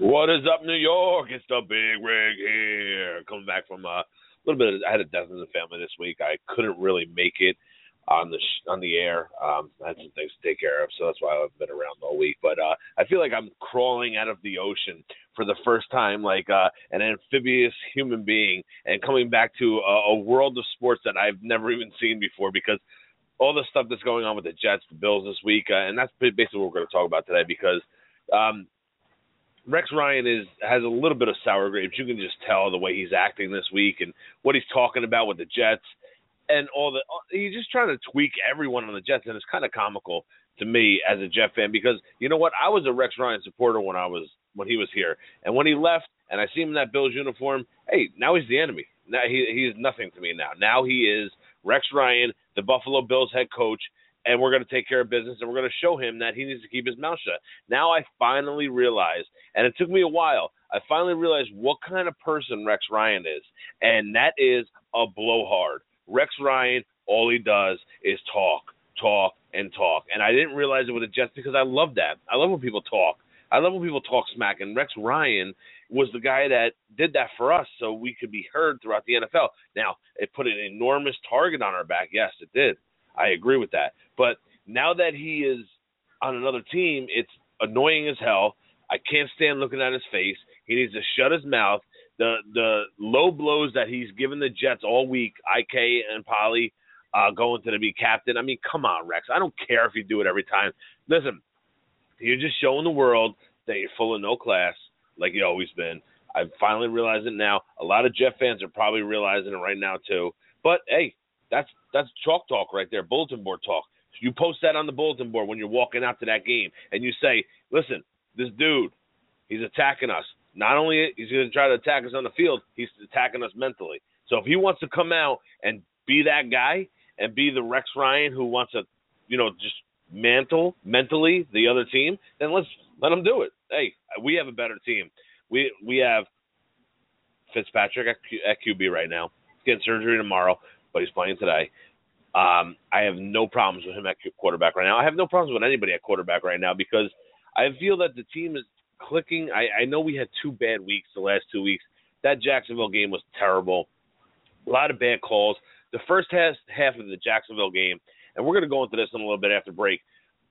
What is up, New York? It's the Big Rig here. Coming back from a little bit. I had a death in the family this week. I couldn't really make it on the air. I had some things to take care of, so that's why I've been around all week. But I feel like I'm crawling out of the ocean for the first time, like an amphibious human being, and coming back to a world of sports that I've never even seen before, because all the stuff that's going on with the Jets, the Bills this week, and that's basically what we're going to talk about today, because Rex Ryan has a little bit of sour grapes. You can just tell the way he's acting this week and what he's talking about with the Jets and he's just trying to tweak everyone on the Jets, and it's kind of comical to me as a Jet fan, because you know what? I was a Rex Ryan supporter when he was here, and when he left and I see him in that Bills uniform, hey, now he's the enemy. Now he's nothing to me now. Now he is Rex Ryan, the Buffalo Bills head coach, and we're going to take care of business, and we're going to show him that he needs to keep his mouth shut. Now I finally realized, and it took me a while, I finally realized what kind of person Rex Ryan is, and that is a blowhard. Rex Ryan, all he does is talk, and talk. And I didn't realize it with the Jets because I love that. I love when people talk. I love when people talk smack, and Rex Ryan was the guy that did that for us so we could be heard throughout the NFL. Now, it put an enormous target on our back. Yes, it did. I agree with that. But now that he is on another team, it's annoying as hell. I can't stand looking at his face. He needs to shut his mouth. The low blows that he's given the Jets all week, IK and Polly going to be captain. I mean, come on, Rex. I don't care if you do it every time. Listen, you're just showing the world that you're full of no class like you've always been. I've finally realized it now. A lot of Jet fans are probably realizing it right now too. But, hey, that's chalk talk right there, bulletin board talk. You post that on the bulletin board when you're walking out to that game, and you say, listen, this dude, he's attacking us. Not only he's going to try to attack us on the field, he's attacking us mentally. So if he wants to come out and be that guy and be the Rex Ryan who wants to, just mantle mentally the other team, then let him do it. Hey, we have a better team. We have Fitzpatrick at QB right now. He's getting surgery tomorrow, but he's playing today. I have no problems with him at quarterback right now. I have no problems with anybody at quarterback right now because I feel that the team is clicking. I know we had 2 bad weeks the last 2 weeks. That Jacksonville game was terrible. A lot of bad calls. The first half of the Jacksonville game, and we're going to go into this in a little bit after break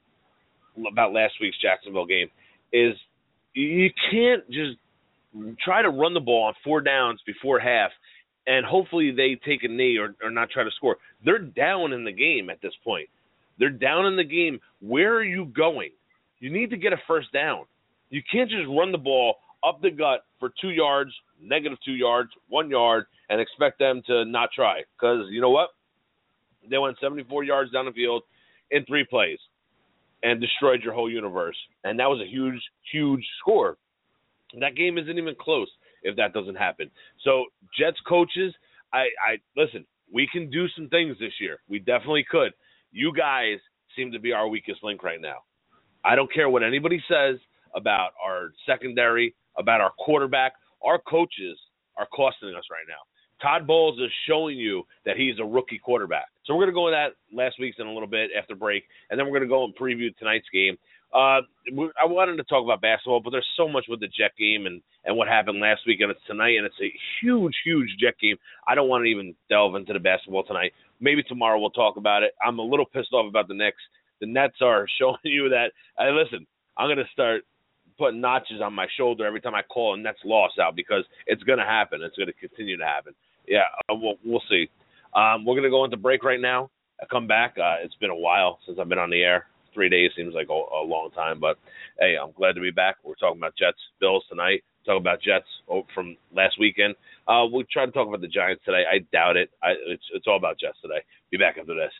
about last week's Jacksonville game, is you can't just try to run the ball on 4 downs before half and hopefully they take a knee or not try to score. They're down in the game at this point. They're down in the game. Where are you going? You need to get a first down. You can't just run the ball up the gut for 2 yards, -2 yards, 1 yard, and expect them to not try. Because you know what? They went 74 yards down the field in 3 plays and destroyed your whole universe. And that was a huge, huge score. That game isn't even close if that doesn't happen. So Jets coaches, I listen, we can do some things this year. We definitely could. You guys seem to be our weakest link right now. I don't care what anybody says about our secondary, about our quarterback. Our coaches are costing us right now. Todd Bowles is showing you that he's a rookie quarterback. So we're going to go into that last week's in a little bit after break, and then we're going to go and preview tonight's game. I wanted to talk about basketball, but there's so much with the Jet game and what happened last week, and it's tonight, and it's a huge, huge Jet game. I don't want to even delve into the basketball tonight. Maybe tomorrow we'll talk about it. I'm a little pissed off about the Knicks. The Nets are showing you that, listen, I'm going to start putting notches on my shoulder every time I call a Nets loss out because it's going to happen. It's going to continue to happen. Yeah, we'll see. We're going to go into break right now. I come back. It's been a while since I've been on the air. 3 days seems like a long time, but hey, I'm glad to be back. We're talking about Jets, Bills tonight. Talking about Jets from last weekend. We'll try to talk about the Giants today. I doubt it. It's all about Jets today. Be back after this.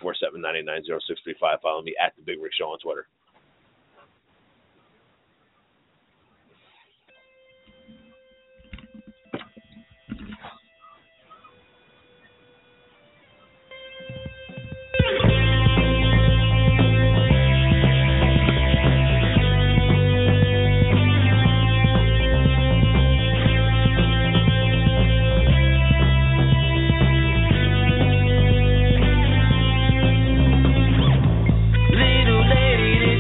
347-989-0635. Follow me at The Big Rig Show on Twitter. Little lady,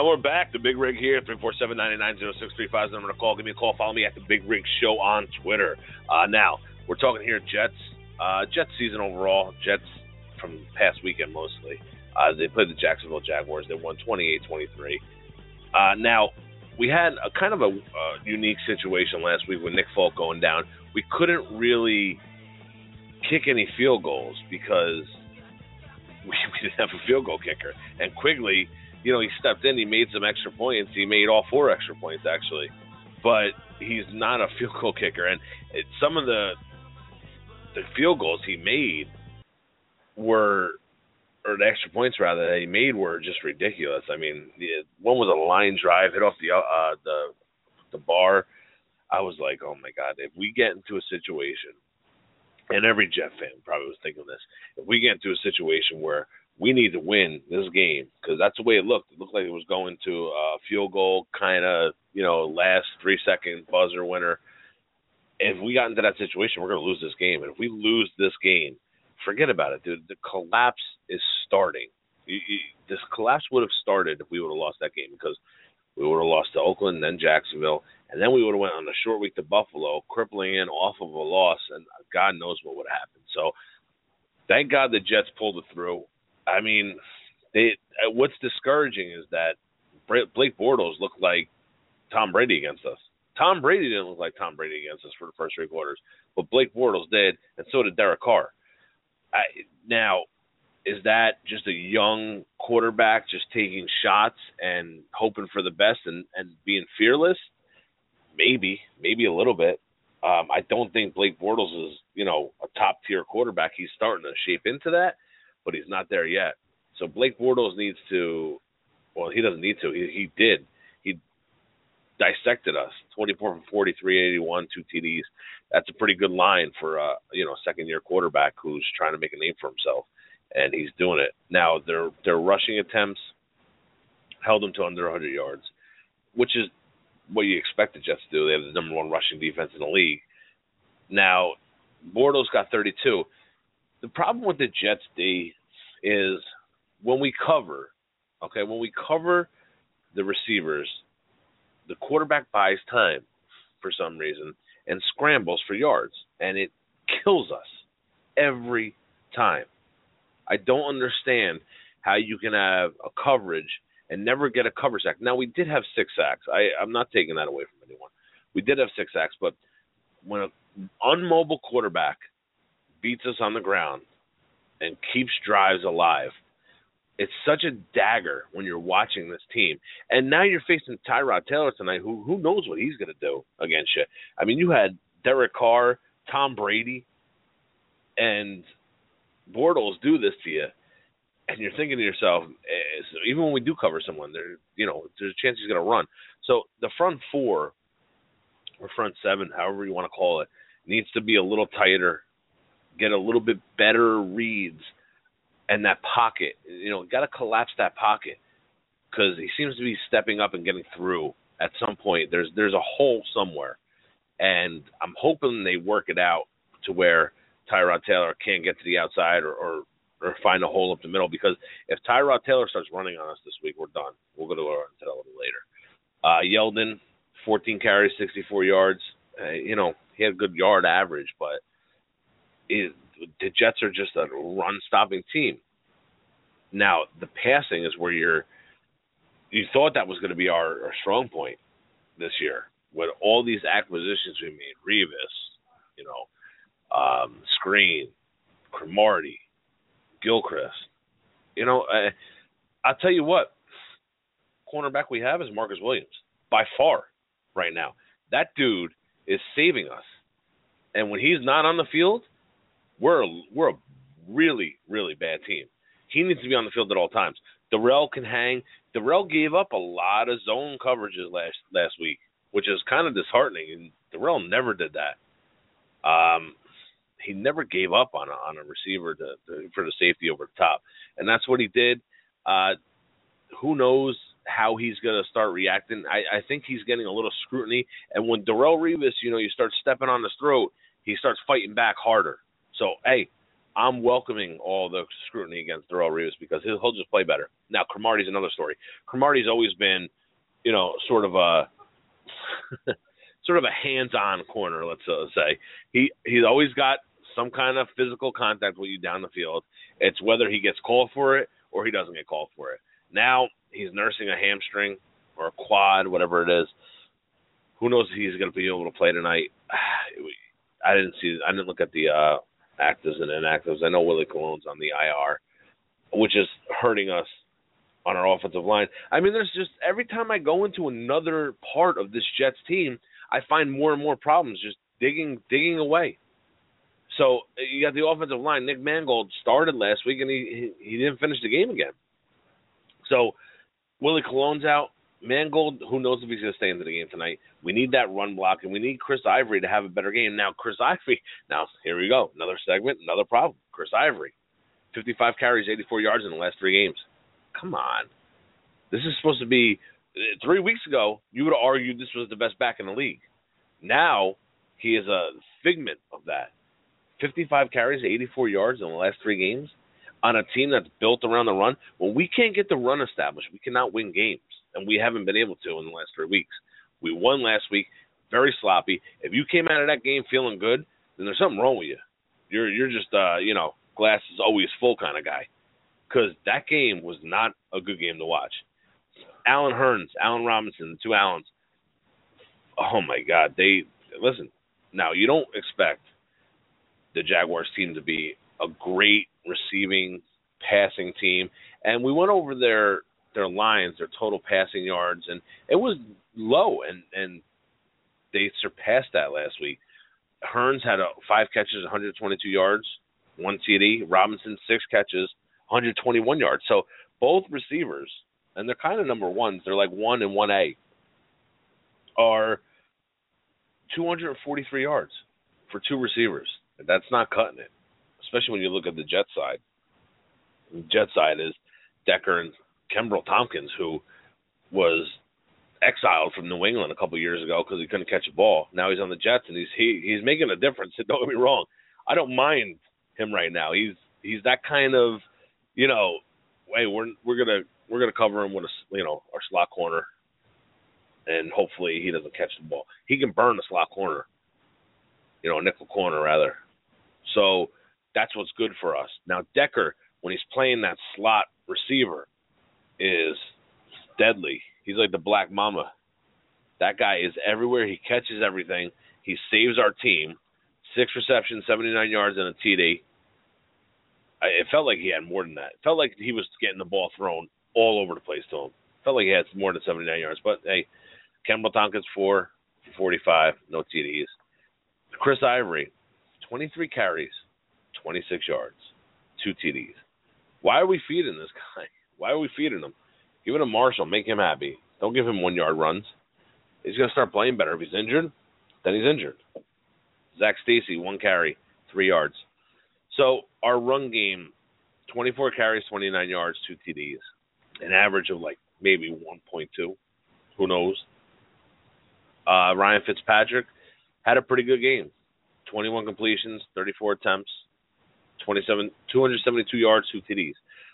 we're back. The Big Rig here, 347-990-635 is the number to call. Give me a call. Follow me at The Big Rig Show on Twitter. Now, we're talking here Jets. Jets season overall. Jets from past weekend mostly. They played the Jacksonville Jaguars. They won 28-23. Now, we had a kind of a unique situation last week with Nick Folk going down. We couldn't really kick any field goals because we didn't have a field goal kicker. And Quigley, he stepped in. He made some extra points. He made all 4 extra points, actually. But he's not a field goal kicker. And some of the field goals he made or the extra points, rather, that he made were just ridiculous. I mean, one was a line drive, hit off the bar. I was like, oh, my God, if we get into a situation, and every Jet fan probably was thinking this, if we get into a situation where we need to win this game, because that's the way it looked. It looked like it was going to a field goal kind of, last 3-second buzzer winner. If we got into that situation, we're going to lose this game. And if we lose this game, forget about it, dude. The collapse is starting. This collapse would have started if we would have lost that game, because we would have lost to Oakland, then Jacksonville, and then we would have went on a short week to Buffalo, crippling in off of a loss, and God knows what would have happened. So thank God the Jets pulled it through. I mean, what's discouraging is that Blake Bortles looked like Tom Brady against us. Tom Brady didn't look like Tom Brady against us for the first 3 quarters, but Blake Bortles did, and so did Derek Carr. Now, is that just a young quarterback just taking shots and hoping for the best and being fearless? Maybe a little bit. I don't think Blake Bortles is, a top-tier quarterback. He's starting to shape into that, but he's not there yet. So Blake Bortles needs to – well, he doesn't need to. He did. He dissected us, 24 from 40, 381, 2 TDs. That's a pretty good line for a second-year quarterback who's trying to make a name for himself, and he's doing it. Now, their rushing attempts held them to under 100 yards, which is what you expect the Jets to do. They have the number 1 rushing defense in the league. Now, Bortles got 32. The problem with the Jets, D, is when we cover the receivers, the quarterback buys time for some reason and scrambles for yards, and it kills us every time. I don't understand how you can have a coverage and never get a cover sack. Now, we did have 6 sacks. I'm not taking that away from anyone. We did have 6 sacks, but when an unmobile quarterback beats us on the ground and keeps drives alive, it's such a dagger when you're watching this team. And now you're facing Tyrod Taylor tonight, who knows what he's going to do against you. I mean, you had Derek Carr, Tom Brady, and Bortles do this to you. And you're thinking to yourself, even when we do cover someone, there's a chance he's going to run. So the front 4 or front 7, however you want to call it, needs to be a little tighter, get a little bit better reads, and that pocket. Got to collapse that pocket because he seems to be stepping up and getting through at some point. There's a hole somewhere, and I'm hoping they work it out to where Tyrod Taylor can't get to the outside or find a hole up the middle, because if Tyrod Taylor starts running on us this week, we're done. We'll go to that a little later. Yeldon, 14 carries, 64 yards. He had a good yard average, but the Jets are just a run-stopping team. Now, the passing is where you thought that was going to be our strong point this year. With all these acquisitions we made, Revis, Screen, Cromartie, Gilchrist. I'll tell you what, cornerback we have is Marcus Williams, by far, right now. That dude is saving us. And when he's not on the field, we're a really, really bad team. He needs to be on the field at all times. Darrell can hang. Darrell gave up a lot of zone coverages last week, which is kind of disheartening. And Darrell never did that. He never gave up on a receiver for the safety over the top, and that's what he did. Who knows how he's going to start reacting? I think he's getting a little scrutiny, and when Darrelle Revis, you start stepping on his throat, he starts fighting back harder. So, hey, I'm welcoming all the scrutiny against Darrelle Revis because he'll just play better. Now, Cromartie's another story. Cromartie's always been, sort of a sort of a hands-on corner, let's say. He's always got some kind of physical contact with you down the field. It's whether he gets called for it or he doesn't get called for it. Now he's nursing a hamstring or a quad, whatever it is. Who knows if he's going to be able to play tonight? I didn't look at the actives and inactives. I know Willie Colon's on the IR, which is hurting us on our offensive line. I mean, there's just every time I go into another part of this Jets team, I find more and more problems just digging away. So you got the offensive line. Nick Mangold started last week, and he didn't finish the game again. So Willie Colon's out. Mangold, who knows if he's going to stay into the game tonight. We need that run block, and we need Chris Ivory to have a better game. Now, here we go. Another segment, another problem. Chris Ivory, 55 carries, 84 yards in the last 3 games. Come on. This is supposed to be 3 weeks ago, you would have argued this was the best back in the league. Now, he is a figment of that. 55 carries, 84 yards in the last 3 games on a team that's built around the run. When we can't get the run established, we cannot win games, and we haven't been able to in the last 3 weeks. We won last week, very sloppy. If you came out of that game feeling good, then there's something wrong with you. You're just, glass is always full kind of guy, because that game was not a good game to watch. Allen Hurns, Allen Robinson, the two Allens, oh, my God. Listen, now you don't expect the Jaguars team to be a great receiving, passing team. And we went over their lines, their total passing yards, and it was low, and they surpassed that last week. Hurns had 5 catches, 122 yards, 1 TD. Robinson, 6 catches, 121 yards. So both receivers, and they're kind of number ones, they're like 1 and 1A, are 243 yards for 2 receivers. That's not cutting it, especially when you look at the Jet side. The Jet side is Decker and Kembrell Tompkins, who was exiled from New England a couple of years ago because he couldn't catch a ball. Now he's on the Jets, and he's making a difference. Don't get me wrong. I don't mind him right now. He's that kind of, hey, we're gonna cover him with our slot corner, and hopefully he doesn't catch the ball. He can burn the slot corner, nickel corner rather. So that's what's good for us. Now Decker, when he's playing that slot receiver, is deadly. He's like the Black Mamba. That guy is everywhere. He catches everything. He saves our team. 6 receptions, 79 yards, and a TD. It felt like he had more than that. It felt like he was getting the ball thrown all over the place to him. It felt like he had more than 79 yards. But, hey, Kembrell Tompkins, 4 for 45, no TDs. Chris Ivory, 23 carries, 26 yards, 2 TDs. Why are we feeding this guy? Why are we feeding him? Give it to Marshall. Make him happy. Don't give him 1-yard runs. He's going to start playing better. If he's injured, then he's injured. Zach Stacy, 1 carry, 3 yards. So our run game, 24 carries, 29 yards, 2 TDs. An average of like maybe 1.2. Who knows? Ryan Fitzpatrick had a pretty good game. 21 completions, 34 attempts, 272 yards, 2 TDs.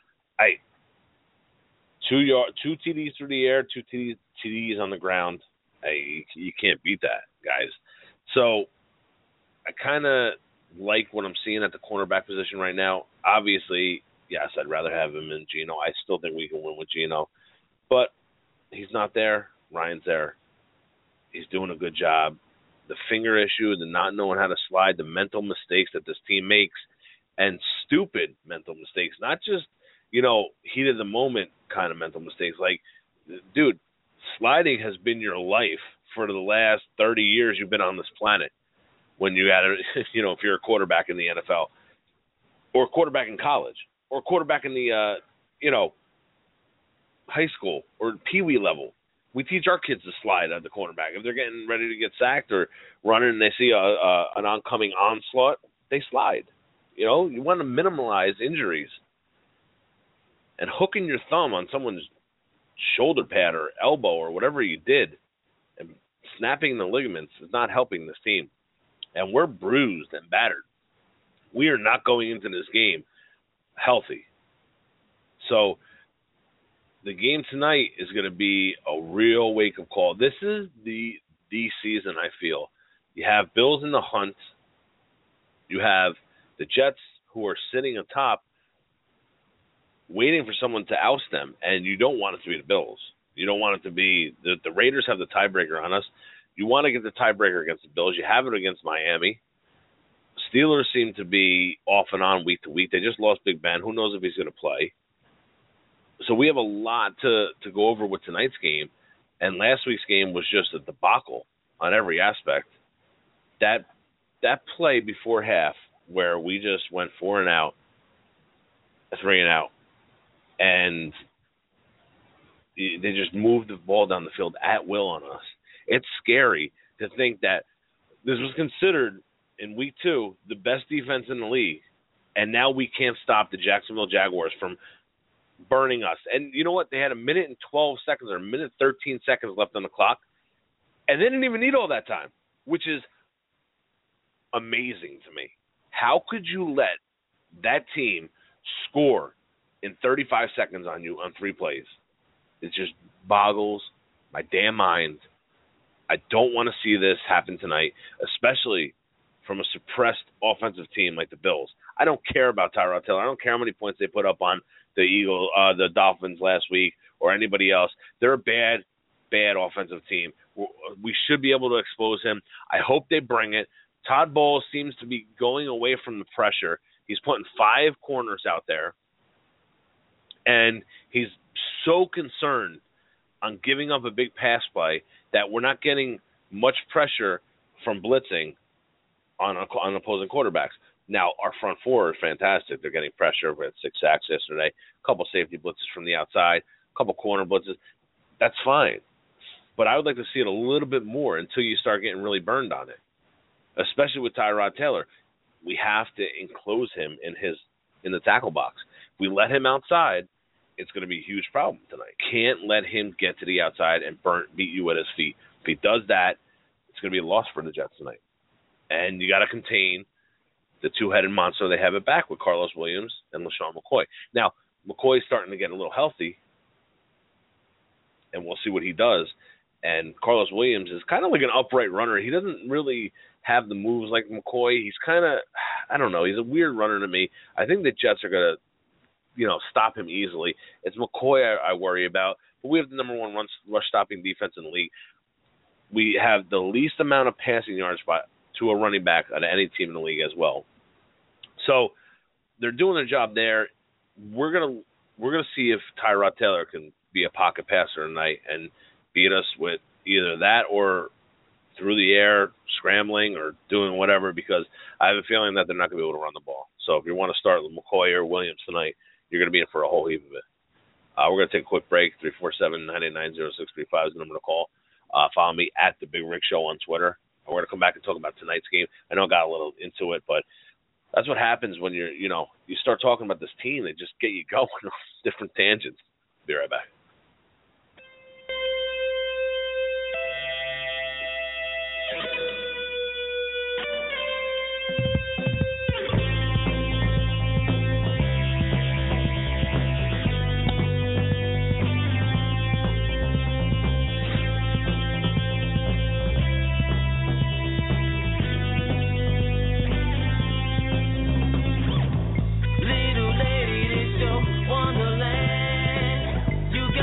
2 TDs through the air, 2 TDs on the ground. You can't beat that, guys. So I kind of like what I'm seeing at the cornerback position right now. Obviously, yes, I'd rather have him in Geno. I still think we can win with Geno. But he's not there. Ryan's there. He's doing a good job. The finger issue, the not knowing how to slide, the mental mistakes that this team makes, and stupid mental mistakes, not just, heat of the moment kind of mental mistakes. Like, dude, sliding has been your life for the last 30 years you've been on this planet. When you had, if you're a quarterback in the NFL, or a quarterback in college, or a quarterback in the, high school or peewee level, we teach our kids to slide at the cornerback. If they're getting ready to get sacked or running and they see an oncoming onslaught, they slide. You want to minimize injuries. And hooking your thumb on someone's shoulder pad or elbow or whatever you did and snapping the ligaments is not helping this team. And we're bruised and battered. We are not going into this game healthy. So the game tonight is going to be a real wake-up call. This is the season, I feel. You have Bills in the hunt. You have the Jets who are sitting atop waiting for someone to oust them, and you don't want it to be the Bills. You don't want it to be the Raiders have the tiebreaker on us. You want to get the tiebreaker against the Bills. You have it against Miami. Steelers seem to be off and on week to week. They just lost Big Ben. Who knows if he's going to play? So we have a lot to go over with tonight's game, and last week's game was just a debacle on every aspect. That play before half where we just went 4 and out, 3 and out, and they just moved the ball down the field at will on us. It's scary to think that this was considered in week 2 the best defense in the league, and now we can't stop the Jacksonville Jaguars from burning us. And you know what? They had a minute and 12 seconds or a minute 13 seconds left on the clock, and they didn't even need all that time, which is amazing to me. How could you let that team score in 35 seconds on you on 3 plays? It just boggles my damn mind. I don't want to see this happen tonight, especially from a suppressed offensive team like the Bills. I don't care about Tyrod Taylor. I don't care how many points they put up on the Dolphins last week or anybody else. They're a bad offensive team. We should be able to expose him. I hope they bring it. Todd Bowles seems to be going away from the pressure. He's putting 5 corners out there, and he's so concerned on giving up a big pass play that we're not getting much pressure from blitzing on opposing quarterbacks. Now, our front 4 is fantastic. They're getting pressure. We had 6 sacks yesterday, a couple safety blitzes from the outside, a couple corner blitzes. That's fine. But I would like to see it a little bit more until you start getting really burned on it, especially with Tyrod Taylor. We have to enclose him in the tackle box. If we let him outside, it's going to be a huge problem tonight. Can't let him get to the outside and beat you at his feet. If he does that, it's going to be a loss for the Jets tonight. And you got to contain the 2-headed monster they have it back with Carlos Williams and LaShawn McCoy. Now, McCoy's starting to get a little healthy, and we'll see what he does. And Carlos Williams is kind of like an upright runner. He doesn't really have the moves like McCoy. He's kind of, I don't know, he's a weird runner to me. I think the Jets are going to, stop him easily. It's McCoy I worry about. But we have the number 1 rush-stopping defense in the league. We have the least amount of passing yards to a running back on any team in the league as well. So they're doing their job there. We're gonna see if Tyrod Taylor can be a pocket passer tonight and beat us with either that or through the air, scrambling or doing whatever, because I have a feeling that they're not going to be able to run the ball. So if you want to start with McCoy or Williams tonight, you're going to be in for a whole heap of it. We're going to take a quick break. 347-989-0635 is the number to call. Follow me at The Big Rig Show on Twitter. We're going to come back and talk about tonight's game. I know I got a little into it, but that's what happens when you start talking about this team. They just get you going on different tangents. Be right back. Little lady, this your wonderland. You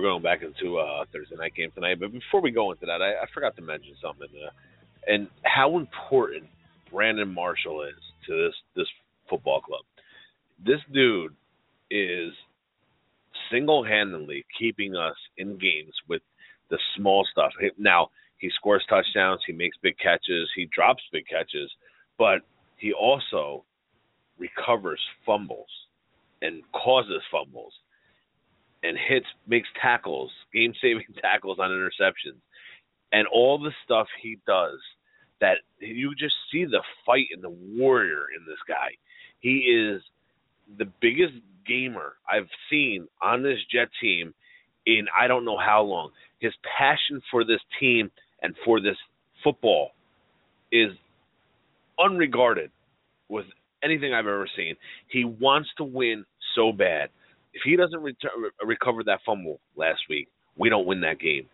we're going back into Thursday night game tonight. But before we go into that, I forgot to mention something, and how important Brandon Marshall is to this football club. This dude is single-handedly keeping us in games with the small stuff. Now, he scores touchdowns, he makes big catches, he drops big catches, but he also recovers fumbles and causes fumbles and makes tackles, game-saving tackles on interceptions, and all the stuff he does that you just see the fight and the warrior in this guy. He is the biggest gamer I've seen on this Jet team in I don't know how long. His passion for this team and for this football is unregarded with anything I've ever seen. He wants to win so bad. If he doesn't recover that fumble last week, we don't win that game.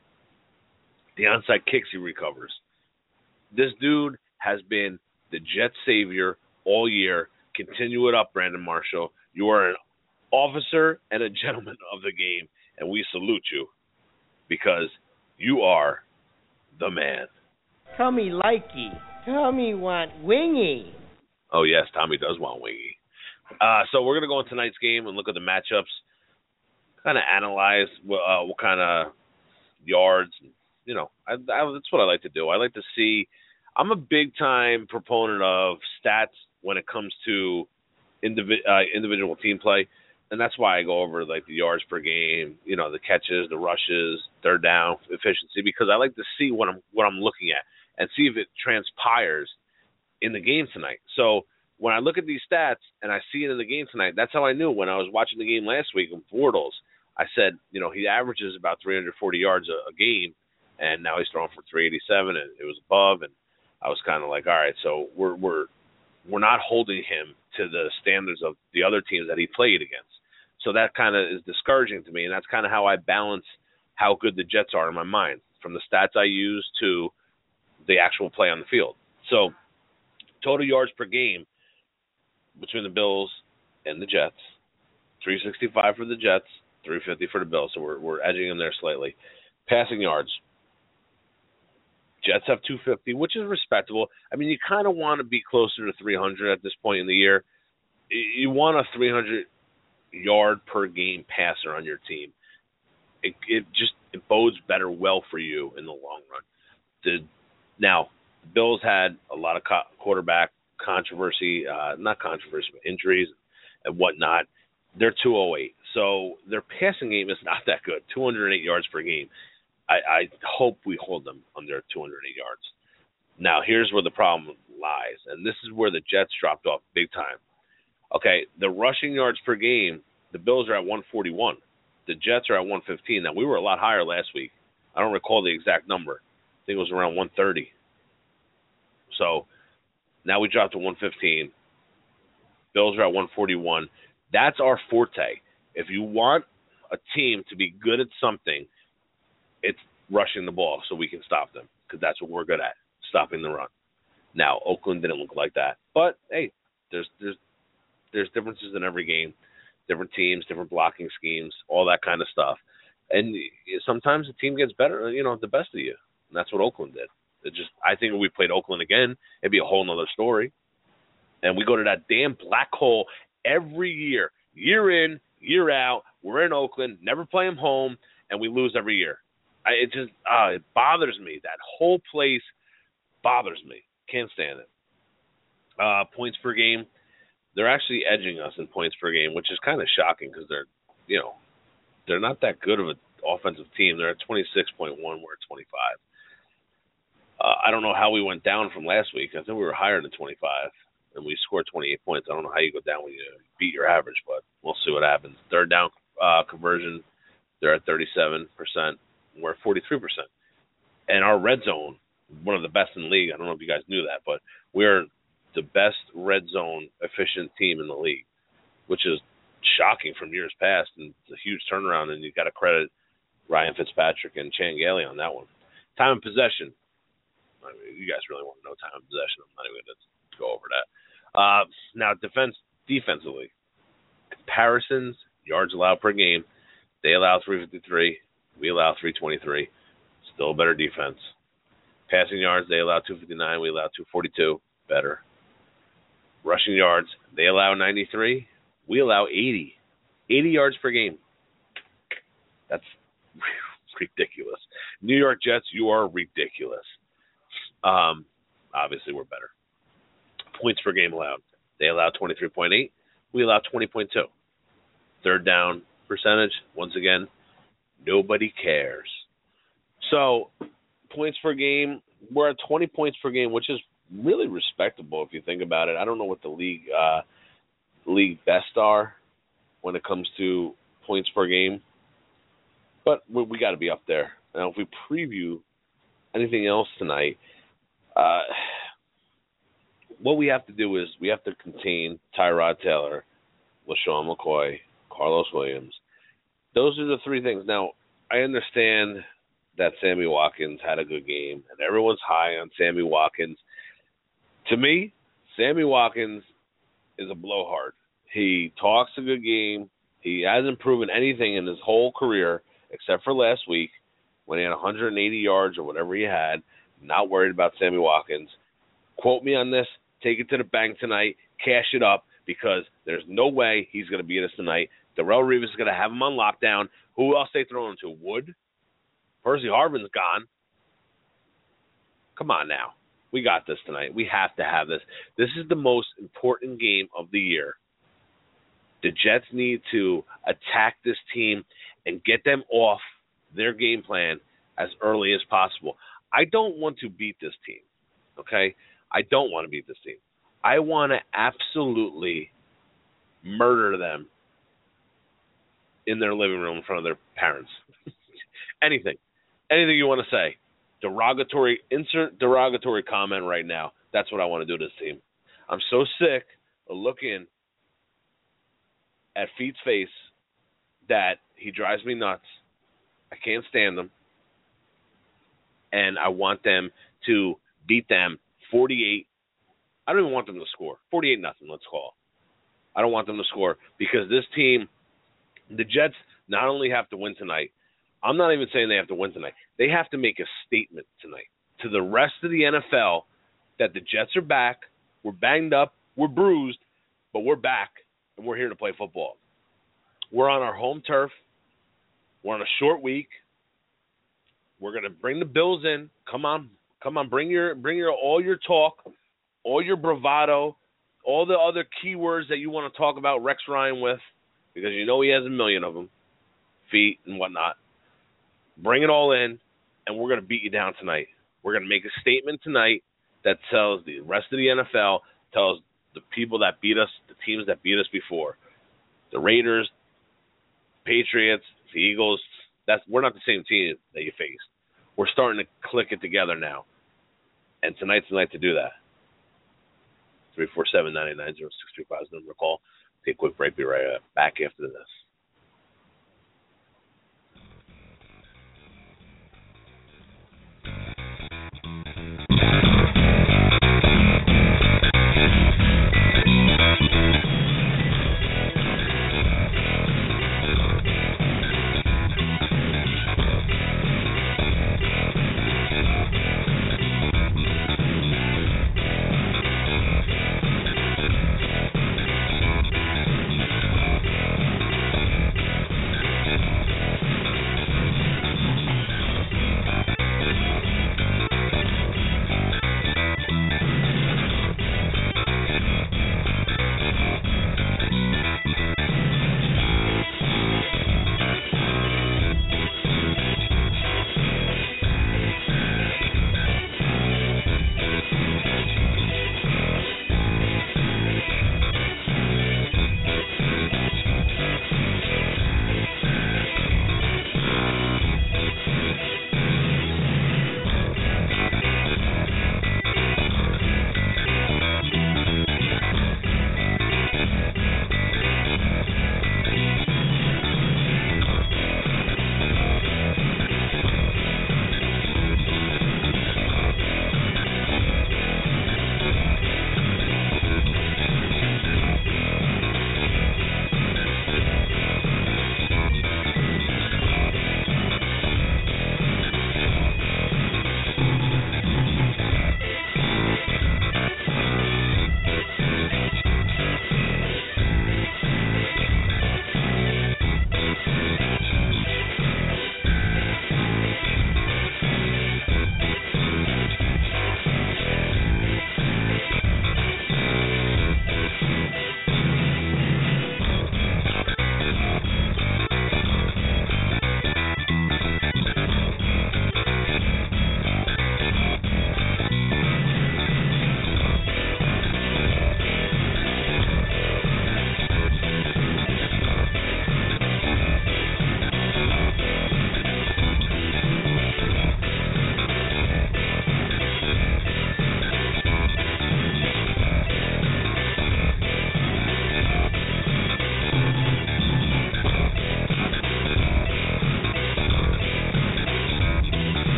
The onside kicks he recovers. This dude has been the Jet savior all year. Continue it up, Brandon Marshall. You are an officer and a gentleman of the game, and we salute you because you are the man. Tommy likey. Tommy want wingy. Oh, yes, Tommy does want wingy. So we're going to go into tonight's game and look at the matchups, kind of analyze what kind of yards. You know, that's what I like to do. I like to see – I'm a big-time proponent of stats when it comes to individual team play, and that's why I go over, like, the yards per game, you know, the catches, the rushes, third down efficiency, because I like to see what I'm looking at and see if it transpires in the game tonight. So when I look at these stats and I see it in the game tonight, that's how I knew when I was watching the game last week in Bortles. I said, you know, he averages about 340 yards a game, and now he's throwing for 387, and it was above, and I was kind of like, all right, so we're not holding him to the standards of the other teams that he played against. So that kind of is discouraging to me, and that's kind of how I balance how good the Jets are in my mind, from the stats I use to the actual play on the field. So total yards per game between the Bills and the Jets, 365 for the Jets, 350 for the Bills. So we're edging them there slightly. Passing yards, Jets have 250, which is respectable. I mean, you kind of want to be closer to 300 at this point in the year. You want a 300-yard per game passer on your team. It bodes better well for you in the long run. Now, the Bills had a lot of quarterback controversy, not controversy, but injuries and whatnot. They're 208. So their passing game is not that good, 208 yards per game. I hope we hold them under 208 yards. Now, here's where the problem lies, and this is where the Jets dropped off big time. Okay, the rushing yards per game, the Bills are at 141. The Jets are at 115. Now, we were a lot higher last week. I don't recall the exact number. I think it was around 130. So now we dropped to 115. Bills are at 141. That's our forte. If you want a team to be good at something, it's rushing the ball so we can stop them, because that's what we're good at, stopping the run. Now, Oakland didn't look like that. But, hey, there's differences in every game, different teams, different blocking schemes, all that kind of stuff. And sometimes the team gets better, you know, the best of you. And that's what Oakland did. I think if we played Oakland again, it'd be a whole nother story. And we go to that damn black hole every year in, year out. We're in Oakland, never play them home, and we lose every year. It bothers me. That whole place bothers me. Can't stand it. Points per game, they're actually edging us in points per game, which is kind of shocking because they're not that good of an offensive team. They're at 26.1. We're at 25. I don't know how we went down from last week. I think we were higher than 25, and we scored 28 points. I don't know how you go down when you beat your average, but we'll see what happens. Third down conversion, they're at 37%. We're at 43%. And our red zone, one of the best in the league. I don't know if you guys knew that, but we're the best red zone efficient team in the league, which is shocking from years past, and it's a huge turnaround, and you got to credit Ryan Fitzpatrick and Chan Gailey on that one. Time of possession. I mean, you guys really want to know time of possession. I'm not even going to go over that. Now, defensively, comparisons, yards allowed per game, they allow 353. We allow 323. Still a better defense. Passing yards, they allow 259. We allow 242. Better. Rushing yards, they allow 93. We allow 80. 80 yards per game. That's ridiculous. New York Jets, you are ridiculous. Obviously, we're better. Points per game allowed. They allow 23.8. We allow 20.2. Third down percentage, once again, nobody cares. So, points per game, we're at 20 points per game, which is really respectable if you think about it. I don't know what the league best are when it comes to points per game, but we got to be up there. Now, if we preview anything else tonight, what we have to do is we have to contain Tyrod Taylor, LaShawn McCoy, Carlos Williams. Those are the three things. Now, I understand that Sammy Watkins had a good game, and everyone's high on Sammy Watkins. To me, Sammy Watkins is a blowhard. He talks a good game. He hasn't proven anything in his whole career except for last week when he had 180 yards or whatever he had. Not worried about Sammy Watkins. Quote me on this. Take it to the bank tonight. Cash it up because there's no way he's going to beat us tonight. Darrelle Revis is going to have him on lockdown. Who else they throwing to? Wood? Percy Harvin's gone. Come on now. We got this tonight. We have to have this. This is the most important game of the year. The Jets need to attack this team and get them off their game plan as early as possible. I don't want to beat this team, okay? I don't want to beat this team. I want to absolutely murder them in their living room in front of their parents. Anything you want to say. Insert derogatory comment right now. That's what I want to do to this team. I'm so sick of looking at Feet's face that he drives me nuts. I can't stand him. And I want them to beat them 48. I don't even want them to score. 48-0, let's call it. I don't want them to score because this team, the Jets, not only have to win tonight, I'm not even saying they have to win tonight. They have to make a statement tonight to the rest of the NFL that the Jets are back, we're banged up, we're bruised, but we're back, and we're here to play football. We're on our home turf. We're on a short week. We're going to bring the Bills in. Come on, bring your all your talk, all your bravado, all the other keywords that you want to talk about Rex Ryan with, because you know he has a million of them, feet and whatnot. Bring it all in, and we're going to beat you down tonight. We're going to make a statement tonight that tells the rest of the NFL, tells the people that beat us, the teams that beat us before, the Raiders, Patriots, the Eagles. We're not the same team that you faced. We're starting to click it together now, and tonight's the night to do that. 347-989-0635 is the number to call. Take a quick break. Be right back after this.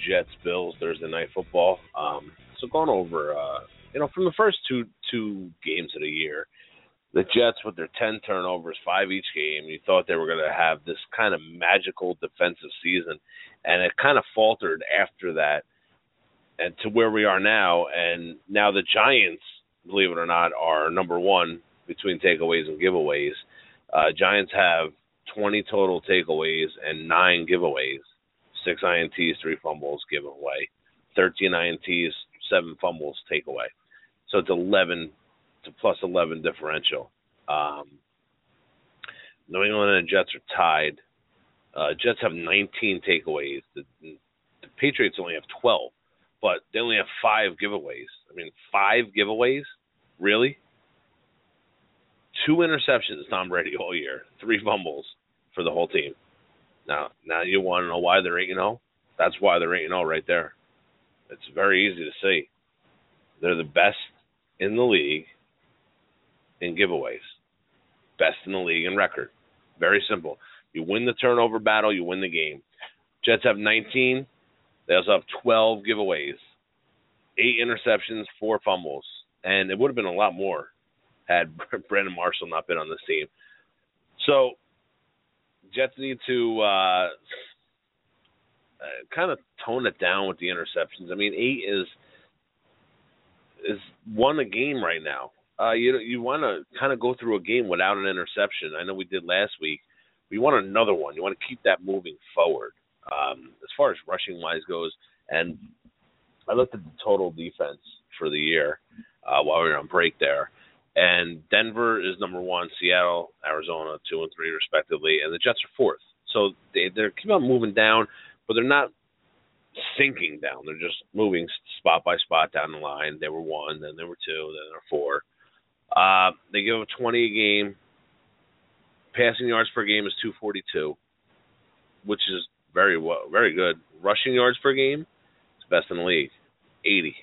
Jets-Bills Thursday Night Football. So going over, from the first two games of the year, the Jets with their 10 turnovers, 5 each game, you thought they were going to have this kind of magical defensive season, and it kind of faltered after that and to where we are now. And now the Giants, believe it or not, are number one between takeaways and giveaways. Giants have 20 total takeaways and 9 giveaways, 6 INTs, 3 fumbles given away, 13 INTs, 7 fumbles take away. So it's 11 to plus 11 differential. New England and the Jets are tied. Jets have 19 takeaways. The Patriots only have 12, but they only have 5 giveaways. I mean, 5 giveaways? Really? 2 interceptions, Tom Brady, all year. 3 fumbles for the whole team. Now you want to know why they're 8-0? That's why they're 8-0 right there. It's very easy to see. They're the best in the league in giveaways. Best in the league in record. Very simple. You win the turnover battle, you win the game. Jets have 19. They also have 12 giveaways. 8 interceptions, 4 fumbles. And it would have been a lot more had Brandon Marshall not been on this team. So Jets need to kind of tone it down with the interceptions. I mean, 8 is one a game right now. You want to kind of go through a game without an interception. I know we did last week. But you want another one. You want to keep that moving forward. As far as rushing-wise goes, and I looked at the total defense for the year while we were on break there. And Denver is number 1, Seattle, Arizona 2 and 3 respectively, and the Jets are 4th. So they keep on moving down, but they're not sinking down. They're just moving spot by spot down the line. They were 1, then they were 2, then they were 4. They give up 20 a game. Passing yards per game is 242, which is very good. Rushing yards per game is best in the league, 80.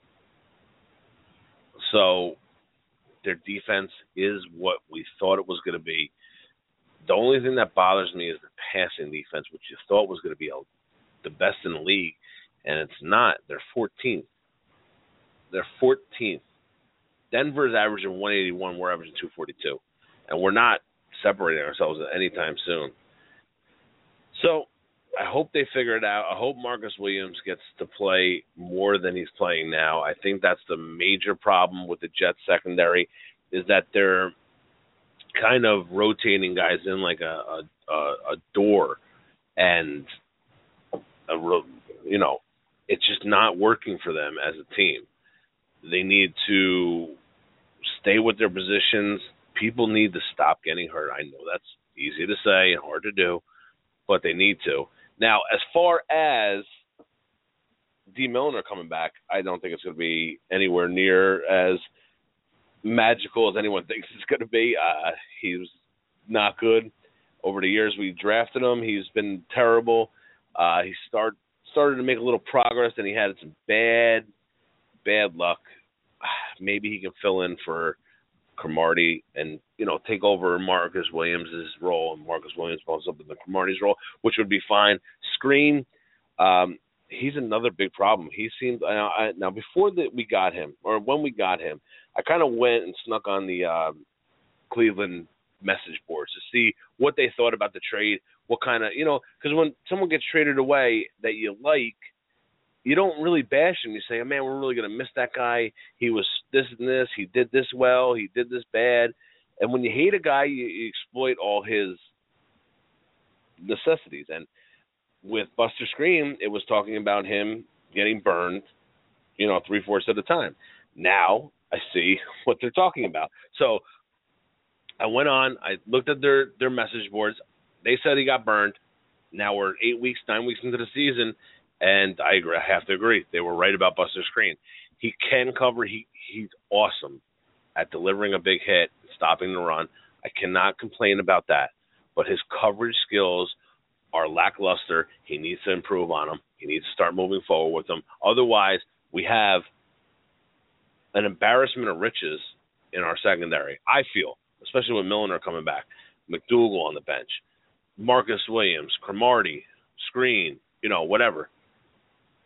So their defense is what we thought it was going to be. The only thing that bothers me is the passing defense, which you thought was going to be the best in the league, and it's not. They're 14th. They're 14th. Denver's averaging 181. We're averaging 242, and we're not separating ourselves anytime soon. So I hope they figure it out. I hope Marcus Williams gets to play more than he's playing now. I think that's the major problem with the Jets secondary, is that they're kind of rotating guys in like a door, and it's just not working for them as a team. They need to stay with their positions. People need to stop getting hurt. I know that's easy to say and hard to do, but they need to. Now, as far as D. Milner coming back, I don't think it's going to be anywhere near as magical as anyone thinks it's going to be. He was not good. Over the years we drafted him, he's been terrible. He started to make a little progress, and he had some bad luck. Maybe he can fill in for Cromartie and, take over Marcus Williams' role, and Marcus Williams falls up in the Cromartie's role, which would be fine. Screen, he's another big problem. He seemed now before that we got him, or when we got him, I kind of went and snuck on the Cleveland message boards to see what they thought about the trade, what kind of, because when someone gets traded away that you like, you don't really bash him. You say, oh, man, we're really going to miss that guy. He was this and this. He did this well. He did this bad. And when you hate a guy, you exploit all his necessities. And with Buster Scream, it was talking about him getting burned, 3/4 of the time. Now I see what they're talking about. So I went on. I looked at their message boards. They said he got burned. Now we're 8 weeks, 9 weeks into the season. And I agree. I have to agree. They were right about Buster Screen. He can cover. He's awesome at delivering a big hit, stopping the run. I cannot complain about that. But his coverage skills are lackluster. He needs to improve on them. He needs to start moving forward with them. Otherwise, we have an embarrassment of riches in our secondary, I feel, especially with Milner coming back, McDougal on the bench, Marcus Williams, Cromartie, Screen, whatever.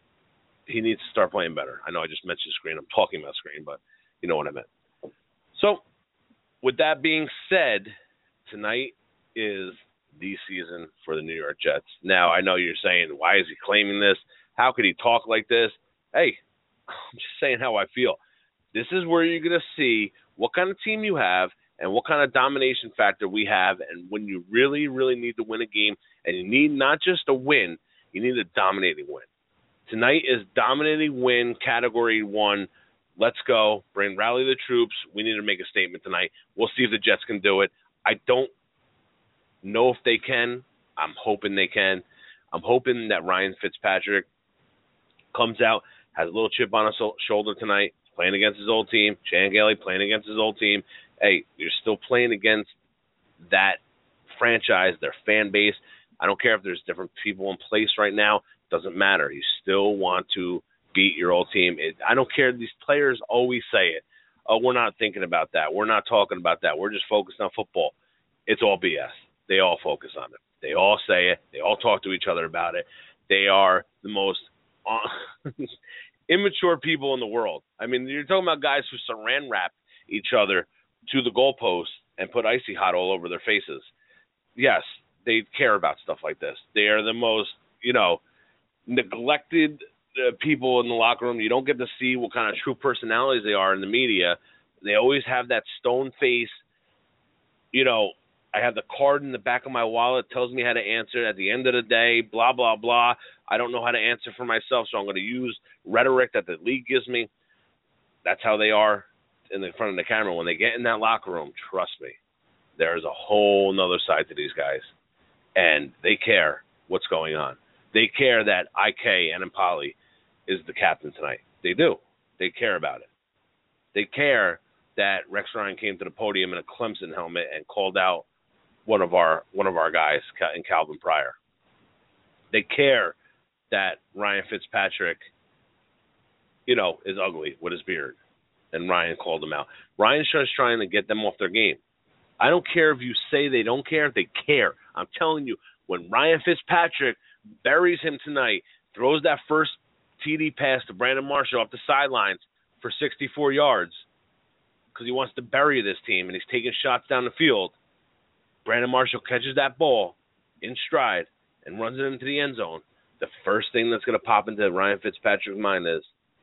he needs to start playing better. I know I just mentioned screen. I'm talking about screen, but you know what I meant. So, with that being said, tonight is the season for the New York Jets. Now, I know you're saying, why is he claiming this? How could he talk like this? Hey, I'm just saying how I feel. This is where you're going to see what kind of team you have and what kind of domination factor we have, and when you really, really need to win a game, and you need not just a win, you need a dominating win. Tonight is dominating win, category 1. Let's go. Rally the troops. We need to make a statement tonight. We'll see if the Jets can do it. I don't know if they can. I'm hoping they can. I'm hoping that Ryan Fitzpatrick comes out, has a little chip on his shoulder tonight, playing against his old team. Chan Gailey playing against his old team. Hey, you're still playing against that franchise, their fan base. I don't care if there's different people in place right now. Doesn't matter. You still want to beat your old team. I don't care. These players always say it. Oh, we're not thinking about that. We're not talking about that. We're just focused on football. It's all BS. They all focus on it. They all say it. They all talk to each other about it. They are the most immature people in the world. I mean, you're talking about guys who saran wrap each other to the goalpost and put icy hot all over their faces. Yes, they care about stuff like this. They are the most, neglected people in the locker room. You don't get to see what kind of true personalities they are in the media. They always have that stone face. I have the card in the back of my wallet, tells me how to answer at the end of the day, blah, blah, blah. I don't know how to answer for myself, so I'm going to use rhetoric that the league gives me. That's how they are in the front of the camera. When they get in that locker room, trust me, there's a whole nother side to these guys. And they care what's going on. They care that IK Enimpali is the captain tonight. They do. They care about it. They care that Rex Ryan came to the podium in a Clemson helmet and called out one of our guys in Calvin Pryor. They care that Ryan Fitzpatrick, is ugly with his beard, and Ryan called him out. Ryan's just trying to get them off their game. I don't care if you say they don't care. They care. I'm telling you, when Ryan Fitzpatrick buries him tonight, throws that first TD pass to Brandon Marshall off the sidelines for 64 yards because he wants to bury this team and he's taking shots down the field, Brandon Marshall catches that ball in stride and runs it into the end zone. The first thing that's going to pop into Ryan Fitzpatrick's mind is,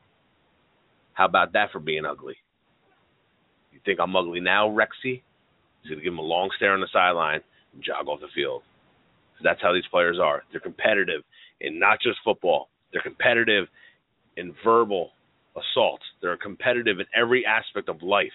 how about that for being ugly? You think I'm ugly now, Rexy? He's going to give him a long stare on the sideline and jog off the field. So that's how these players are. They're competitive in not just football. They're competitive in verbal assaults. They're competitive in every aspect of life.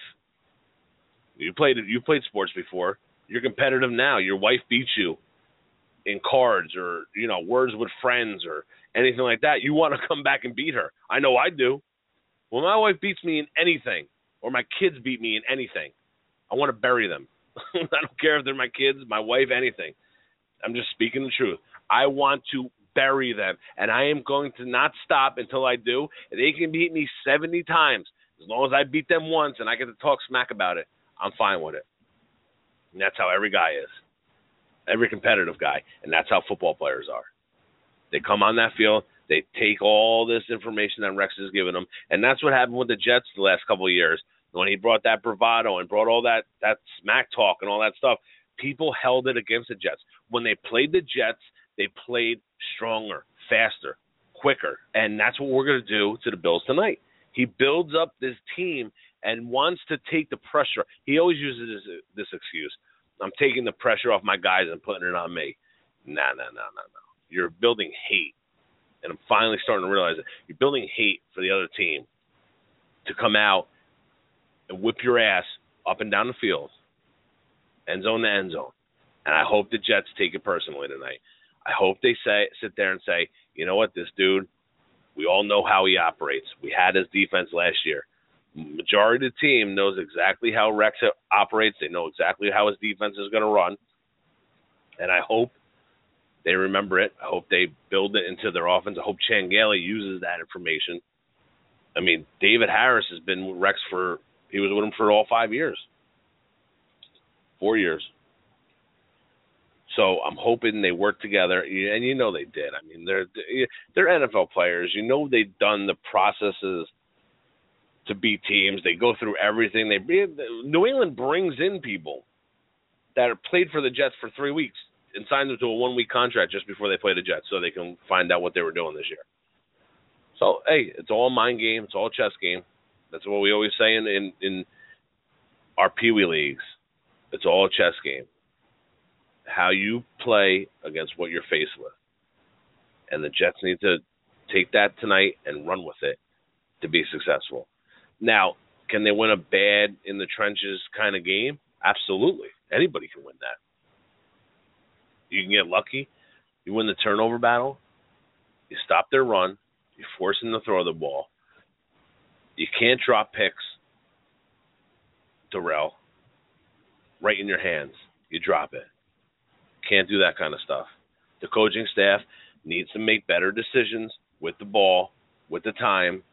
You played sports before. You're competitive now. Your wife beats you in cards or, words with friends or anything like that. You want to come back and beat her. I know I do. When my wife beats me in anything or my kids beat me in anything, I want to bury them. I don't care if they're my kids, my wife, anything. I'm just speaking the truth. I want to bury them, and I am going to not stop until I do. They can beat me 70 times. As long as I beat them once and I get to talk smack about it, I'm fine with it. And that's how every guy is, every competitive guy, and that's how football players are. They come on that field, they take all this information that Rex has given them, and that's what happened with the Jets the last couple of years. When he brought that bravado and brought all that smack talk and all that stuff, people held it against the Jets. When they played the Jets, they played stronger, faster, quicker, and that's what we're going to do to the Bills tonight. He builds up this team and wants to take the pressure. He always uses this excuse. I'm taking the pressure off my guys and putting it on me. No. You're building hate, and I'm finally starting to realize it. You're building hate for the other team to come out and whip your ass up and down the field, end zone to end zone. And I hope the Jets take it personally tonight. I hope they sit there and say, you know what, this dude, we all know how he operates. We had his defense last year. Majority of the team knows exactly how Rex operates. They know exactly how his defense is going to run. And I hope they remember it. I hope they build it into their offense. I hope Chan Gailey uses that information. I mean, David Harris has been with Rex he was with him for all 5 years. 4 years. So I'm hoping they work together, and you know they did. I mean, they're NFL players. You know they've done the processes to beat teams. They go through everything. New England brings in people that are played for the Jets for 3 weeks and signed them to a 1-week contract just before they play the Jets so they can find out what they were doing this year. So, hey, it's all mind game. It's all chess game. That's what we always say in our Pee Wee leagues. It's all a chess game. How you play against what you're faced with. And the Jets need to take that tonight and run with it to be successful. Now, can they win a bad in the trenches kind of game? Absolutely. Anybody can win that. You can get lucky. You win the turnover battle. You stop their run. You force them to throw the ball. You can't drop picks, Darrell, right in your hands. You drop it. Can't do that kind of stuff. The coaching staff needs to make better decisions with the ball, with the time.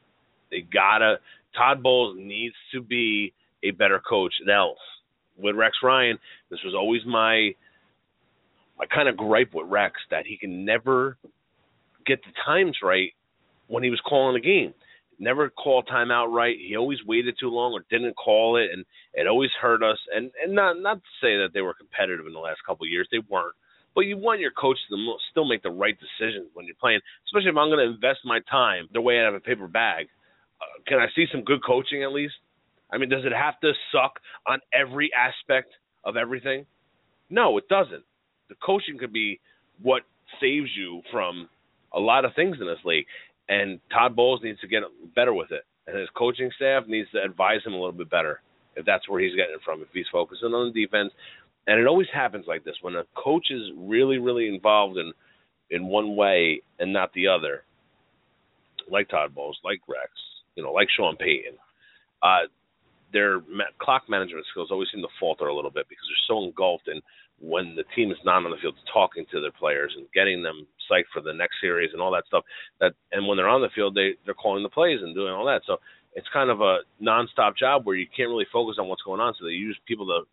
Todd Bowles needs to be a better coach than else. With Rex Ryan, this was always my kind of gripe with Rex, that he can never get the times right when he was calling a game. Never call timeout right. He always waited too long or didn't call it, and it always hurt us. And not to say that they were competitive in the last couple of years. They weren't. But you want your coach to still make the right decisions when you're playing, especially if I'm going to invest my time the way out of a paper bag. Can I see some good coaching at least? I mean, does it have to suck on every aspect of everything? No, it doesn't. The coaching could be what saves you from a lot of things in this league. And Todd Bowles needs to get better with it. And his coaching staff needs to advise him a little bit better if that's where he's getting it from, if he's focusing on the defense. And it always happens like this. When a coach is really, really involved in one way and not the other, like Todd Bowles, like Rex, like Sean Payton, their clock management skills always seem to falter a little bit because they're so engulfed in when the team is not on the field talking to their players and getting them psyched for the next series and all that stuff. And when they're on the field, they're calling the plays and doing all that. So it's kind of a nonstop job where you can't really focus on what's going on. So they use people to,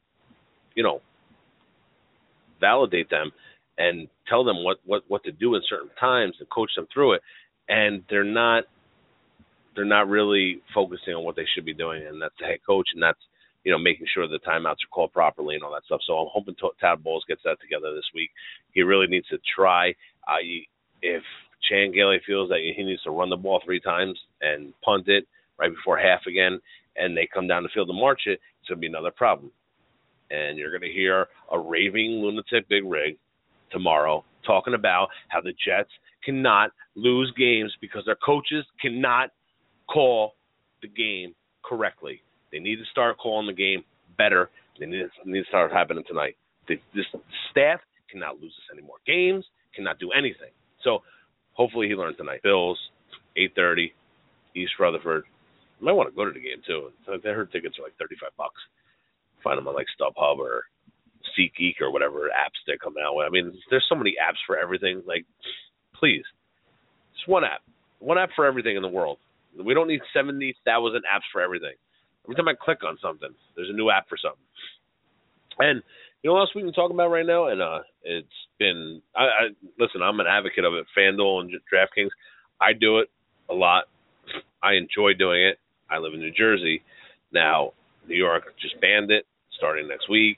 validate them and tell them what to do in certain times and coach them through it. And they're not really focusing on what they should be doing, and that's the head coach, and that's making sure the timeouts are called properly and all that stuff. So I'm hoping Todd Bowles gets that together this week. He really needs to try. If Chan Gailey feels that he needs to run the ball 3 times and punt it right before half again, and they come down the field to march it, it's going to be another problem. And you're going to hear a raving lunatic Big Rig tomorrow talking about how the Jets cannot lose games because their coaches cannot call the game correctly. They need to start calling the game better. They need to start happening tonight. This staff cannot lose us any more games, cannot do anything. So hopefully he learned tonight. Bills, 8:30, East Rutherford. You might want to go to the game too. I heard tickets are like $35. Find them on like StubHub or SeatGeek or whatever apps they come out with. I mean, there's so many apps for everything. Like, please, just one app for everything in the world. We don't need 70,000 apps for everything. Every time I click on something, there's a new app for something. And you know what else we can talk about right now? And it's been listen, I'm an advocate of it. FanDuel and DraftKings, I do it a lot. I enjoy doing it. I live in New Jersey. Now, New York just banned it starting next week.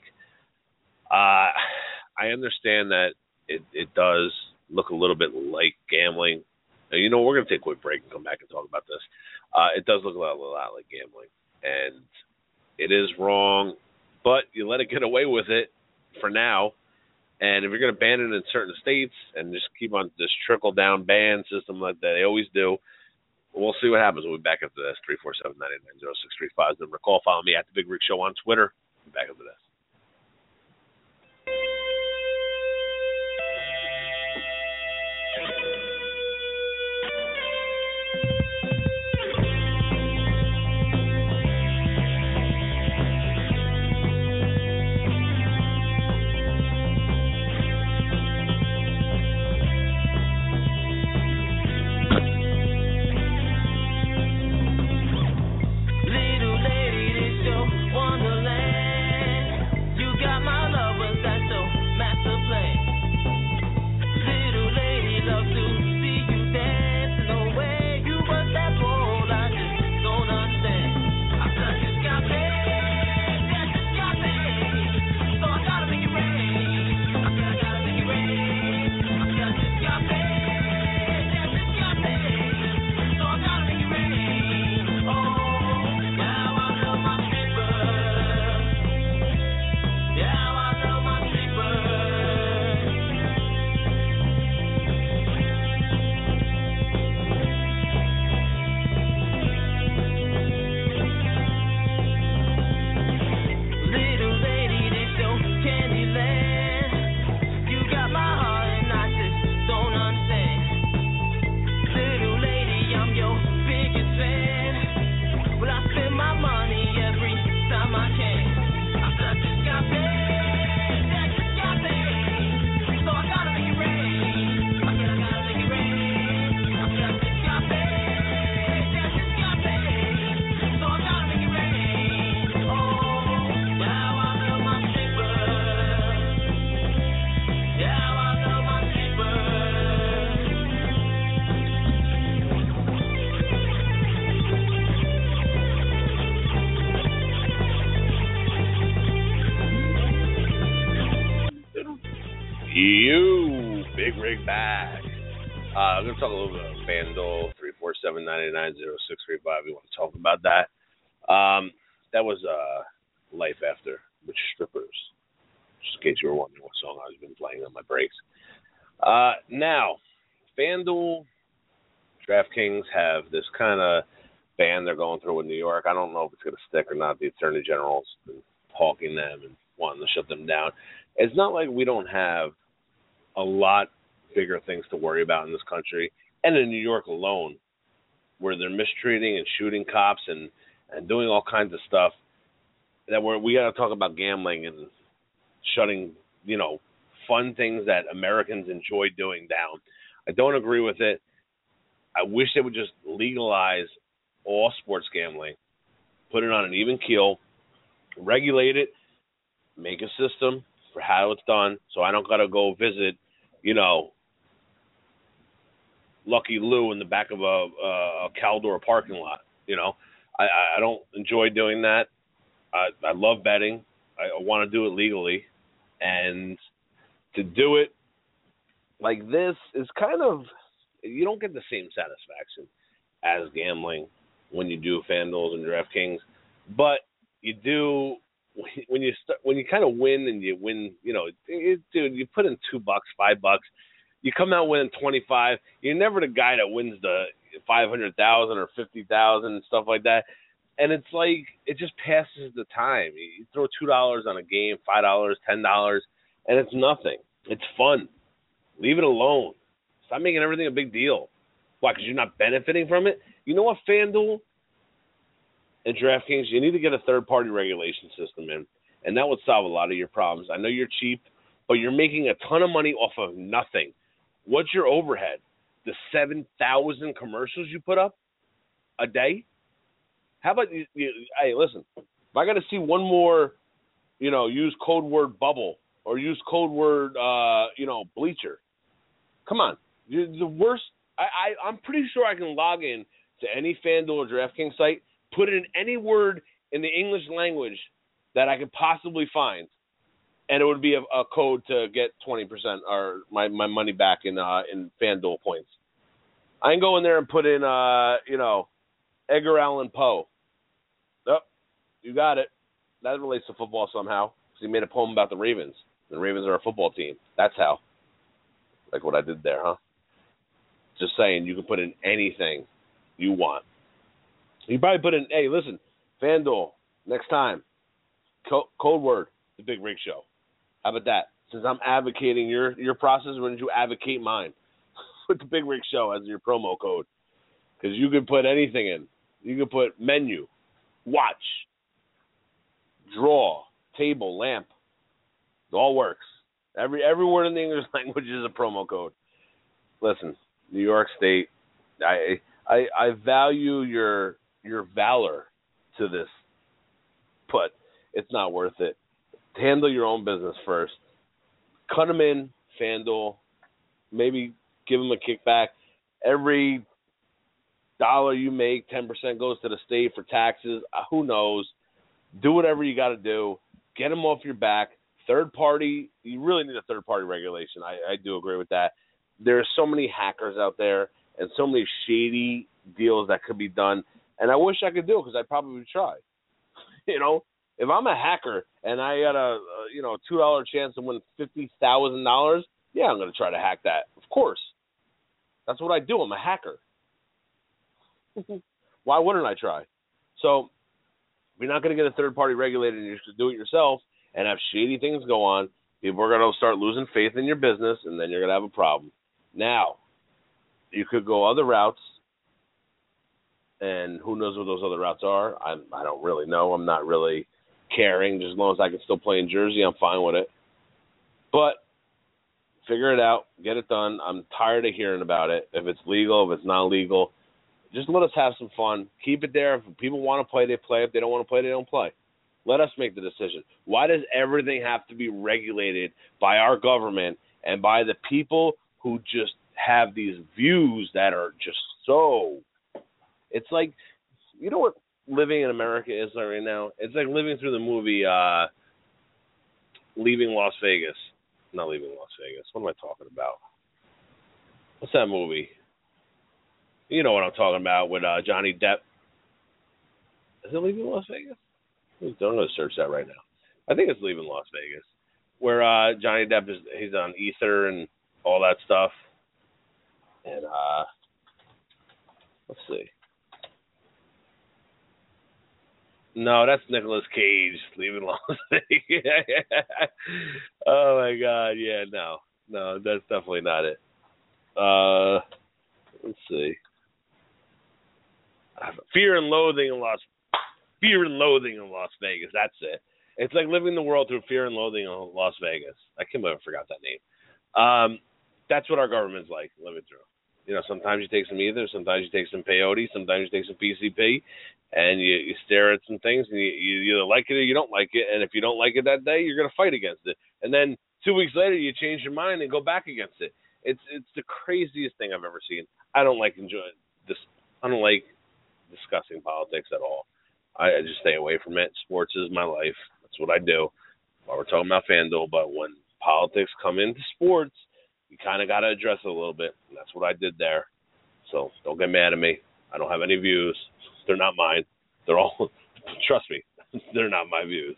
I understand that it does look a little bit like gambling. Now, we're going to take a quick break and come back and talk about this. It does look a lot like gambling. And it is wrong, but you let it get away with it for now. And if you're going to ban it in certain states and just keep on this trickle-down ban system like they always do, we'll see what happens. We'll be back after this. 347-989-0635 is the number. Call. Follow me at The Big Rig Show on Twitter. We'll be back after this. You Big Rig back. I'm going to talk a little bit about FanDuel, 347-989-0635. You want to talk about that? That was Life After with Strippers, just in case you were wondering what song I've been playing on my breaks. Now, FanDuel, DraftKings have this kind of ban they're going through in New York. I don't know if it's going to stick or not. The Attorney General's been hawking them and wanting to shut them down. It's not like we don't have a lot bigger things to worry about in this country, and in New York alone, where they're mistreating and shooting cops and doing all kinds of stuff, that we got to talk about gambling and shutting, fun things that Americans enjoy doing down. I don't agree with it. I wish they would just legalize all sports gambling, put it on an even keel, regulate it, make a system for how it's done, so I don't got to go visit, Lucky Lou in the back of a Caldor parking lot. I don't enjoy doing that. I love betting. I want to do it legally, and to do it like this is kind of, you don't get the same satisfaction as gambling when you do FanDuel and DraftKings, but you do when you kind of win, and you win, dude, you put in $2, $5, you come out winning 25. You're never the guy that wins the 500,000 or 50,000 and stuff like that. And it's like, it just passes the time. You throw $2 on a game, $5, $10, and it's nothing. It's fun. Leave it alone. Stop making everything a big deal. Why? Because you're not benefiting from it? You know what, FanDuel and DraftKings, you need to get a third-party regulation system in, and that would solve a lot of your problems. I know you're cheap, but you're making a ton of money off of nothing. What's your overhead? The 7,000 commercials you put up a day? How about you hey, listen, if I got to see one more, use code word bubble or use code word, bleacher, come on. The worst, I'm pretty sure I can log in to any FanDuel or DraftKings site, put in any word in the English language that I could possibly find, and it would be a code to get 20% or my money back in FanDuel points. I can go in there and put in, Edgar Allan Poe. Oh, you got it. That relates to football somehow, because he made a poem about the Ravens. The Ravens are a football team. That's how. Like what I did there, huh? Just saying, you can put in anything you want. You probably put in, hey, listen, FanDuel, next time, code word, The Big Rig Show. How about that? Since I'm advocating your process, why don't you advocate mine? Put The Big Rig Show as your promo code. Because you can put anything in. You can put menu, watch, draw, table, lamp. It all works. Every word in the English language is a promo code. Listen, New York State, I value your valor to this, but it's not worth it. Handle your own business first. Cut them in, FanDuel. Maybe give them a kickback. Every dollar you make, 10% goes to the state for taxes. Who knows? Do whatever you got to do. Get them off your back. Third party, you really need a third party regulation. I do agree with that. There are so many hackers out there and so many shady deals that could be done. And I wish I could do it, because I'd probably try. If I'm a hacker and I got a $2 chance to win $50,000, yeah, I'm going to try to hack that. Of course. That's what I do. I'm a hacker. Why wouldn't I try? So if you're not going to get a third-party regulator and you should do it yourself and have shady things go on, people are going to start losing faith in your business, and then you're going to have a problem. Now, you could go other routes, and who knows what those other routes are. I don't really know. I'm not really caring. Just as long as I can still play in Jersey, I'm fine with it. But figure it out. Get it done. I'm tired of hearing about it. If it's legal, if it's not legal, just let us have some fun. Keep it there. If people want to play, they play. If they don't want to play, they don't play. Let us make the decision. Why does everything have to be regulated by our government and by the people who just have these views that are just so... It's like, you know what living in America is like right now? It's like living through the movie Leaving Las Vegas. not Leaving Las Vegas. What am I talking about? What's that movie? You know what I'm talking about with Johnny Depp. Is it Leaving Las Vegas? I'm going to search that right now. I think it's Leaving Las Vegas, where Johnny Depp he's on ether and all that stuff. And let's see. No, that's Nicolas Cage, Leaving Las Vegas. Oh my God, yeah, no, that's definitely not it. Let's see. Fear and Loathing in Las Vegas. That's it. It's like living the world through Fear and Loathing in Las Vegas. I can't believe I forgot that name. That's what our government's like, living through. You know, sometimes you take some ether, sometimes you take some peyote, sometimes you take some PCP, and you stare at some things, and you either like it or you don't like it. And if you don't like it that day, you're going to fight against it. And then 2 weeks later, you change your mind and go back against it. It's the craziest thing I've ever seen. I don't like discussing politics at all. I just stay away from it. Sports is my life. That's what I do. While we're talking about FanDuel, but when politics come into sports, you kind of got to address it a little bit. And that's what I did there. So don't get mad at me. I don't have any views. They're not mine. They're all, trust me, they're not my views.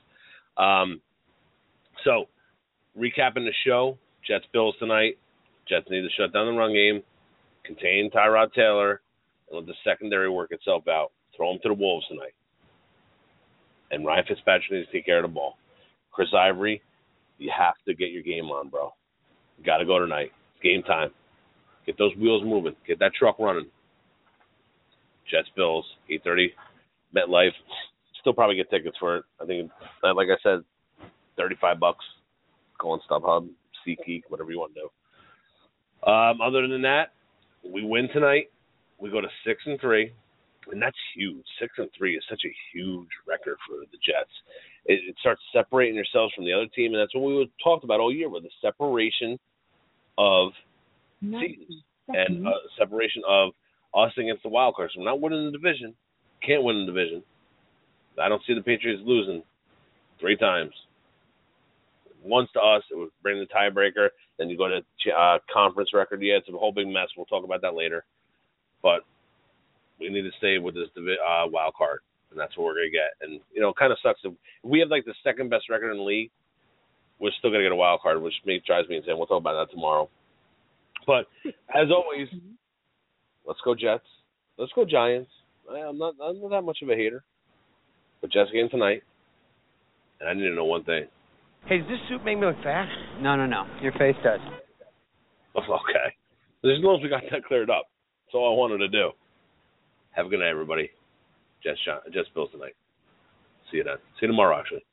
So recapping the show, Jets-Bills tonight. Jets need to shut down the run game, contain Tyrod Taylor, and let the secondary work itself out. Throw him to the Wolves tonight. And Ryan Fitzpatrick needs to take care of the ball. Chris Ivory, you have to get your game on, bro. You got to go tonight. It's game time. Get those wheels moving. Get that truck running. Jets-Bills, 8:30, MetLife. Still probably get tickets for it. I think, like I said, $35. Go on StubHub, SeatGeek, whatever you want to do. Other than that, we win tonight. We go to 6-3, and that's huge. 6-3 is such a huge record for the Jets. It starts separating yourselves from the other team, and that's what we talked about all year, with the separation of seasons and separation of us against the wild cards. So we're not winning the division. Can't win the division. I don't see the Patriots losing 3 times. Once to us, it would bring the tiebreaker. Then you go to conference record. Yeah, it's a whole big mess. We'll talk about that later. But we need to stay with this wild card, and that's what we're going to get. And, you know, it kind of sucks. If we have, like, the second best record in the league, we're still going to get a wild card, which drives me insane. We'll talk about that tomorrow. But, as always, let's go Jets. Let's go Giants. I'm not that much of a hater. But Jets game tonight, and I need to know one thing. Hey, does this suit make me look fat? No. Your face does. Okay. As long as we got that cleared up. That's all I wanted to do. Have a good night, everybody. Jets Bills tonight. See you then. See you tomorrow, actually.